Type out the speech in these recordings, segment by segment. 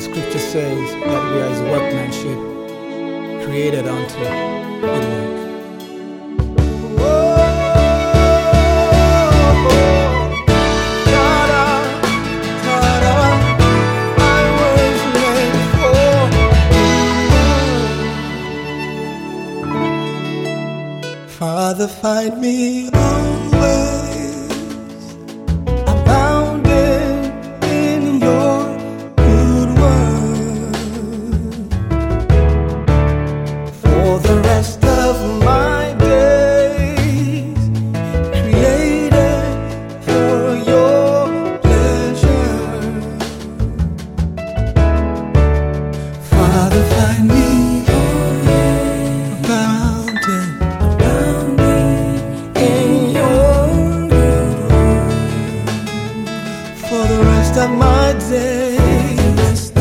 scripture says that we are his workmanship, created unto good work. Father, find me always abounding in your good word for the rest of my days, created for your pleasure. Father, find me abounding for the rest of my days,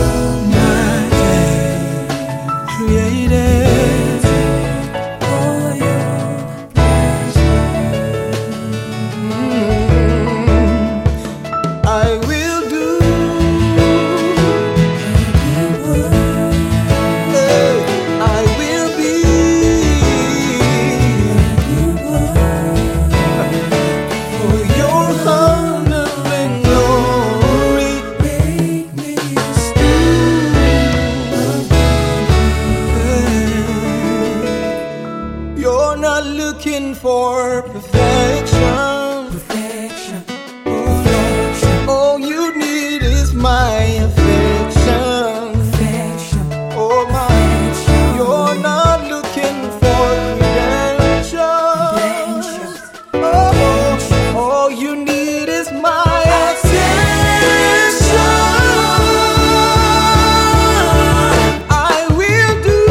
created for your pleasure. I will do I will be for your honor and glory. Make me a steward. You're not looking for perfection. All you need is my affection. Oh my, you're not looking for credentials. Oh, all you need is my attention. I will do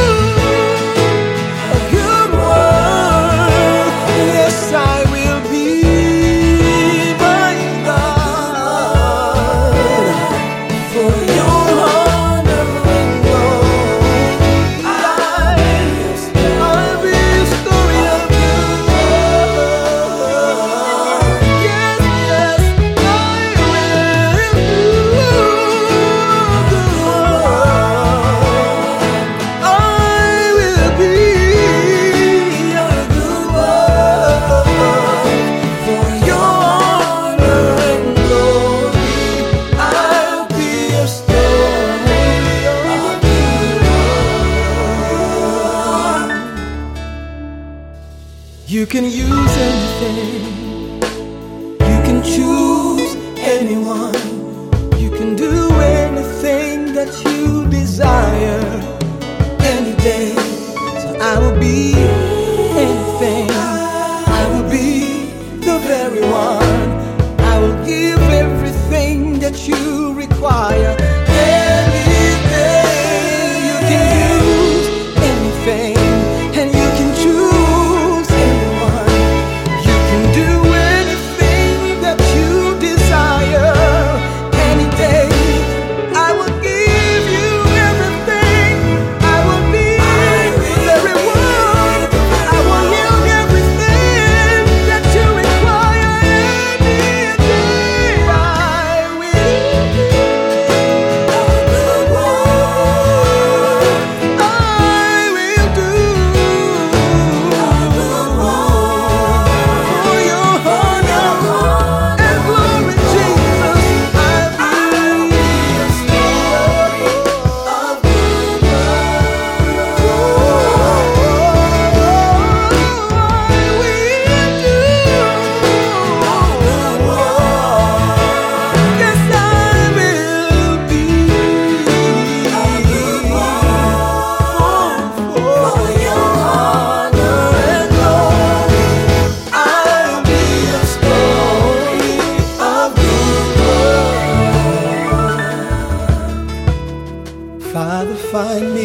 a good work. Yes, I will be my God for your honor and glory. I'll be a story of your love. Yes, yes, I will do good work. I will be a good work for your honor and glory. I'll be a story of you. You can use anything, you can choose anyone, you can do anything that you desire any day. So I will be anything, I will be the very one. I will give everything that you require any day. You can use anything and you can choose anyone. You can do anything that you desire any day. I will give you everything. I will be the very one. I will yield everything that you require any day. I will do a good work. I will do a good work for your honor and glory, Jesus. I will be a story of good work. I will do a good work. Yes, I will be a good work for your honor and glory. I'll be a story of good work. Father, find me